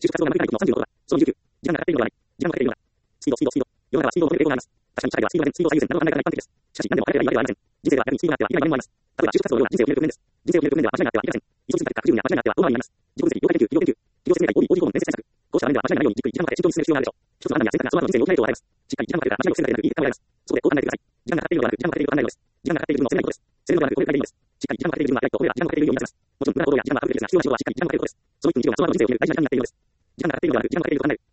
就職活動が向いてない時の30のことは、その29、時間がかかっているのではない。時間がかかっているのだ。スピード。世の中はスピードを求める傾向があります。確かに社会はスピード最優先、などの考え方が一般的です。しかし、何でも早ければいいわけではありません。人生では逆にスピードがあってはいけない場合もあります。例えば、就職活動は人生を決める局面です。人生を決める局面では間違いがあってはいけません。急ぎ不確実な間違いがあっては大回りになります。自己分析、業界研究、企業研究、企業説明会、OB コン、面接対策。こうした場面では間違いがないようにじっくり時間をかけて慎重に進める必要があるでしょう。一つの判断や選択がその後の人生に大きな影響を与えます。しっかり時間がかかるから間違いを防ぐだけでなくいい結果を得られます。そこでこう考えてください。時間がかかっているのではなく、時間がかかっていることはないのです。時間がかかっている自分を責めないことです。責めるのではなく、こういう考えでいいのです。しっかり時間がかかっている自分が偉いと、これら時間がかかっているように見せます。もちろん、無駄な行動や時間がかかるべきですが、必要な仕事はしっかり時間がかかることです。その一分一秒がその後の人生を決める大事な判断になっているのです。時間がかかっているのではなく、時間がかかっていると考える。